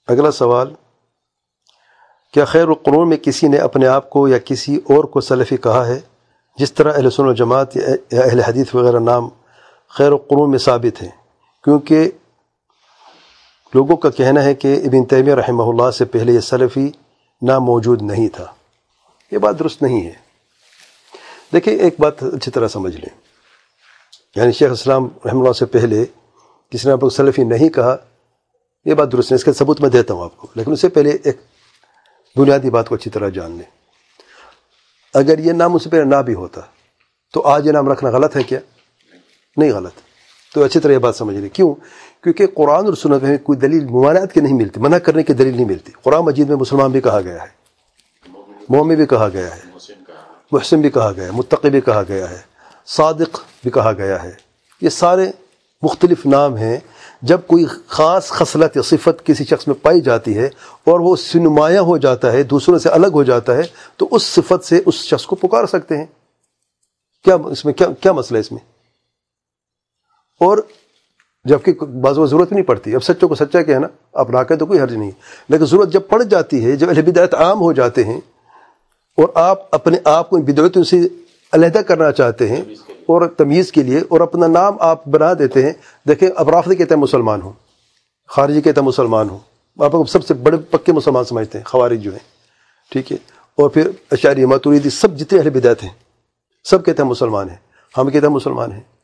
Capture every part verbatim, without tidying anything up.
اگلا سوال، کیا خیر القرون میں کسی نے اپنے آپ کو یا کسی اور کو سلفی کہا ہے؟ جس طرح اہل سنت و جماعت یا اہل حدیث وغیرہ نام خیر القرون میں ثابت ہیں، کیونکہ لوگوں کا کہنا ہے کہ ابن تیمیہ رحمہ اللہ سے پہلے یہ سلفی نام موجود نہیں تھا۔ یہ بات درست نہیں ہے۔ دیکھیں، ایک بات اچھی طرح سمجھ لیں، یعنی شیخ اسلام رحمہ اللہ سے پہلے کسی نے آپ کو سلفی نہیں کہا، یہ بات درست نہیں۔ اس کا ثبوت میں دیتا ہوں آپ کو، لیکن اس سے پہلے ایک بنیادی بات کو اچھی طرح جان لیں۔ اگر یہ نام اس سے پہلے نہ بھی ہوتا تو آج یہ نام رکھنا غلط ہے کیا؟ نہیں غلط۔ تو اچھی طرح یہ بات سمجھ لیں۔ کیوں؟ کیونکہ قرآن اور سنت میں کوئی دلیل ممانعت کی نہیں ملتی، منع کرنے کی دلیل نہیں ملتی۔ قرآن مجید میں مسلمان بھی کہا گیا ہے، مومن بھی کہا گیا ہے، محسن بھی کہا گیا ہے، متقی بھی کہا گیا ہے، صادق بھی کہا گیا ہے۔ یہ سارے مختلف نام ہیں۔ جب کوئی خاص خصلت یا صفت کسی شخص میں پائی جاتی ہے اور وہ اس سے نمایاں ہو جاتا ہے، دوسروں سے الگ ہو جاتا ہے، تو اس صفت سے اس شخص کو پکار سکتے ہیں۔ کیا اس میں کیا کیا مسئلہ ہے اس میں؟ اور جبکہ بعض وقت ضرورت نہیں پڑتی۔ اب سچوں کو سچا کہنا آپ نہ کہیں تو کوئی حرج نہیں، لیکن ضرورت جب پڑ جاتی ہے، جب اہل بدعت عام ہو جاتے ہیں اور آپ اپنے آپ کو ان بدعتوں سے علیحدہ کرنا چاہتے ہیں اور تمیز کے لیے، اور اپنا نام آپ بنا دیتے ہیں۔ دیکھیں، اب رافضی کہتے ہیں مسلمان ہوں، خارجی کہتے ہیں مسلمان ہوں، آپ کو سب سے بڑے پکے مسلمان سمجھتے ہیں خوارج جو ہیں، ٹھیک ہے، اور پھر اشعری ماتوریدی سب جتنے اہل بدعت ہیں سب کہتے ہیں مسلمان ہیں، ہم کہتے ہیں مسلمان ہیں۔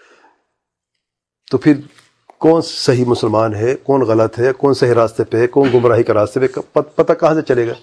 تو پھر کون صحیح مسلمان ہے، کون غلط ہے، کون صحیح راستے پہ ہے، کون گمراہی کا راستے پہ، پتہ کہاں سے چلے گا؟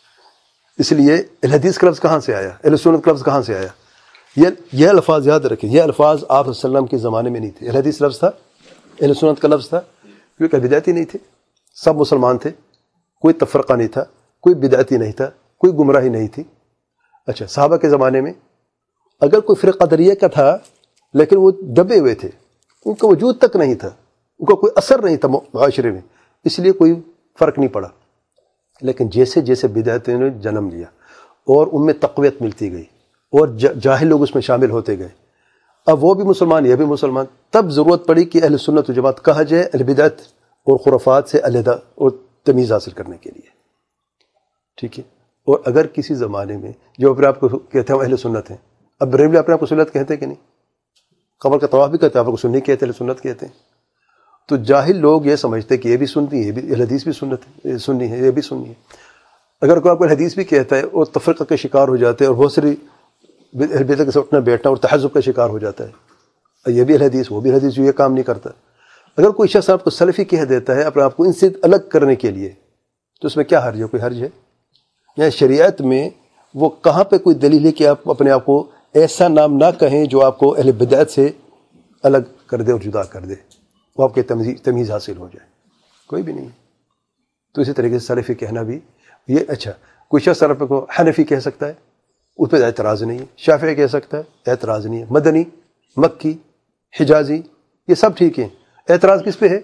اس لیے اہل حدیث کا لفظ کہاں سے آیا، اہل سنت کا لفظ کہاں سے آیا؟ یہ یہ الفاظ یاد رکھیں، یہ الفاظ آپ صلی اللہ علیہ وسلم کے زمانے میں نہیں تھے۔ اہل حدیث لفظ تھا، اہل سنت کا لفظ تھا، کیونکہ بدعتی نہیں تھے، سب مسلمان تھے، کوئی تفرقہ نہیں تھا، کوئی بدعتی نہیں تھا، کوئی گمراہی نہیں تھی۔ اچھا، صحابہ کے زمانے میں اگر کوئی فرقہ قدریہ کا تھا لیکن وہ دبے ہوئے تھے، ان کا وجود تک نہیں تھا، ان کا کوئی اثر نہیں تھا معاشرے میں، اس لیے کوئی فرق نہیں پڑا۔ لیکن جیسے جیسے بدعتوں نے جنم لیا اور ان میں تقویت ملتی گئی اور جاہل لوگ اس میں شامل ہوتے گئے، اب وہ بھی مسلمان یہ بھی مسلمان، تب ضرورت پڑی کہ اہل سنت و جماعت کہا جائے اہل بدعت اور خرافات سے علیحدہ اور تمیز حاصل کرنے کے لیے، ٹھیک ہے۔ اور اگر کسی زمانے میں جو اپنے آپ کو کہتے ہیں وہ اہل سنت ہیں، اب بریلوی اپنے آپ کو سنت کہتے ہیں کہ نہیں؟ قبر کا طواف بھی کرتے ہیں، آپ کو سنی کہتے ہیں، اہل سنت کہتے ہیں۔ تو جاہل لوگ یہ سمجھتے ہیں کہ یہ بھی سنتی ہے، یہ بھی حدیث بھی سنت ہے، سنی ہے، یہ بھی سنی ہے۔ اگر کوئی آپ کو حدیث بھی کہتا ہے اور تفرقہ کا شکار ہو جاتے ہیں اور بہت ساری اہل بدعت سے اٹھنا بیٹھنا اور تحزب کا شکار ہو جاتا ہے، یہ بھی حدیث وہ بھی حدیث، جو یہ کام نہیں کرتا۔ اگر کوئی شخص آپ کو سلفی کہہ دیتا ہے اپنے آپ کو ان سے الگ کرنے کے لیے، تو اس میں کیا حرج ہے؟ کوئی حرج ہے؟ یا شریعت میں وہ کہاں پہ کوئی دلیل ہے کہ آپ اپنے آپ کو ایسا نام نہ کہیں جو آپ کو اہل بدعت سے الگ کر دے اور جدا کر دے، وہ آپ کے تمیز تمیز حاصل ہو جائے؟ کوئی بھی نہیں۔ تو اسی طریقے سے سلفی کہنا بھی یہ اچھا، کوئی شخص سلف کو حنفی کہہ سکتا ہے، اس پہ اعتراض نہیں ہے، شافعی کہہ سکتا ہے، اعتراض نہیں ہے، مدنی، مکی، حجازی، یہ سب ٹھیک ہیں، اعتراض کس پہ ہے؟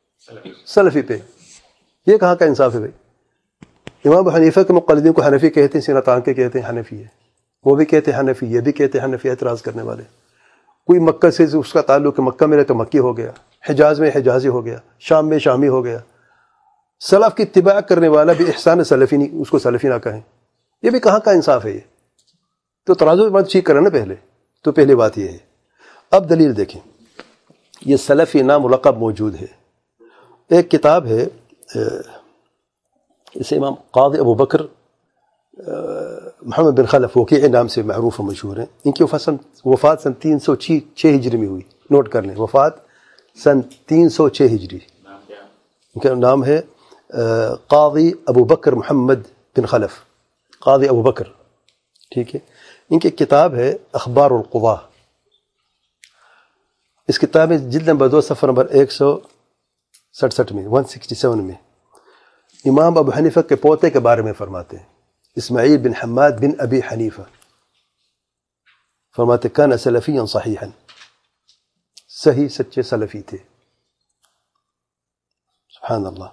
سلفی پہ۔ یہ کہاں کا انصاف ہے بھائی؟ امام ابو حنیفہ کے مقلدین کو حنفی کہتے ہیں، سینہ تان کے کہتے ہیں حنفی ہے، وہ بھی کہتے ہیں حنفی، یہ بھی کہتے ہیں حنفی، اعتراض کرنے والے۔ کوئی مکہ سے اس کا تعلق ہے، مکہ میں رہے تو مکی ہو گیا، حجاز میں حجازی ہو گیا، شام میں شامی ہو گیا۔ سلف کی اتباع کرنے والا بھی احسان سلفی نہیں، اس کو سلفی نہ کہیں، یہ بھی کہاں کا انصاف ہے؟ یہ تو ترازو بات ٹھیک کرنا نا پہلے، تو پہلی بات یہ ہے۔ اب دلیل دیکھیں، یہ سلفی نام لقب موجود ہے۔ ایک کتاب ہے، اسے امام قاضی ابو بکر محمد بن خلف وکیع نام سے معروف و مشہور ہیں، ان کی وفات سن تین سو چھ ہجری میں ہوئی، نوٹ کر لیں، وفات سن تین سو چھ ہجری۔ ان کا نام ہے قاضی ابو بکر محمد بن خلف، قاضی ابو بکر، ٹھیک ہے۔ ان کی کتاب ہے اخبار القضاء۔ اس کتاب میں جلد نمبر دو صفحہ نمبر ایک سو سڑسٹھ میں ون سکسٹی سیون میں امام ابو حنیفہ کے پوتے کے بارے میں فرماتے ہیں، اسماعیل بن حماد بن ابی حنیفہ، فرماتے کان سلفیا صحیحا، صحیح سچے سلفی تھے۔ سبحان اللہ۔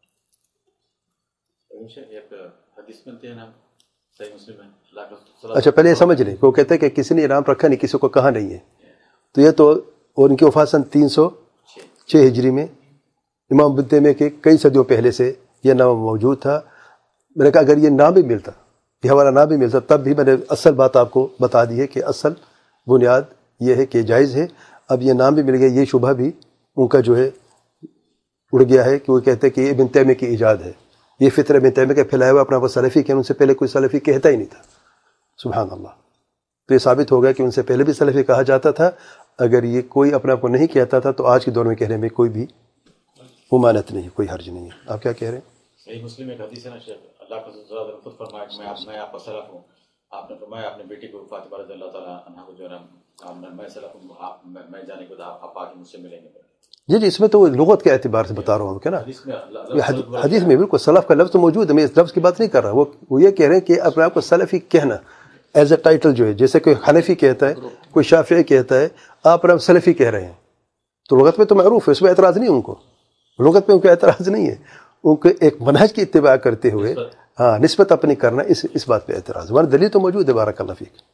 اچھا پہلے یہ سمجھ لیں کہ وہ کہتے ہیں کہ کسی نے نام رکھا نہیں، کسی کو کہا نہیں ہے، تو یہ تو، اور ان کی وفات سن تین سو چھ ہجری میں، امام ابن تیمیہ کے کئی صدیوں پہلے سے یہ نام موجود تھا. میں نے کہا اگر یہ نام بھی ملتا، یہ ہمارا نام بھی ملتا، تب بھی میں نے اصل بات آپ کو بتا دی ہے کہ اصل بنیاد یہ ہے کہ جائز ہے. اب یہ نام بھی مل گیا، یہ شبہ بھی ان کا جو ہے اڑ گیا ہے کہ وہ کہتے ہیں کہ یہ ابن تیمیہ کی ایجاد ہے. یہ فطر ابن تیمیہ کا پھیلایا ہوا اپنا وہ سلفی کہ ان سے پہلے کوئی سلفی کہتا ہی نہیں تھا. سبحان اللہ. تو یہ ثابت ہو گیا کہ ان سے پہلے بھی سلفی کہا جاتا تھا. اگر یہ کوئی اپنے آپ کو نہیں کہتا تھا تو آج کے دور میں کہنے میں کوئی بھی ممانعت نہیں، کوئی حرج نہیں ہے. آپ کیا کہہ رہے ہیں؟ صحیح مسلم ایک حدیث ہے نا شیخ، اللہ کا رسول خود فرمایا کہ میں آپ میں آپ کا سلف ہوں. آپ نے فرمایا اپنے بیٹی کو فاطمہ رضی اللہ تعالیٰ عنہ کو جو ہے میں سلف ہوں، آپ میں جانے کے بعد آپ آ کے مجھ سے ملیں گے. جی جی، اس میں تو لغت کے اعتبار سے بتا رہا ہوں کہ نا، حدیث میں بالکل سلف کا لفظ تو موجود ہے. میں اس لفظ کی بات نہیں کر رہا. وہ وہ یہ کہہ رہے ہیں کہ اپنے آپ کو سلفی کہنا ایز اے ٹائٹل جو ہے، جیسے کوئی حنفی کہتا ہے، کوئی شافعی کہتا ہے، آپ اپنے سلفی کہہ رہے ہیں، تو لغت میں تو معروف ہے، اس میں اعتراض نہیں. ان کو لغت میں ان کو اعتراض نہیں ہے. ان کو ایک منہج کی اتباع کرتے ہوئے ہاں نسبت اپنی کرنا، اس اس بات پہ اعتراض. ہماری دلیل تو موجود ہے. بارک اللہ فیک.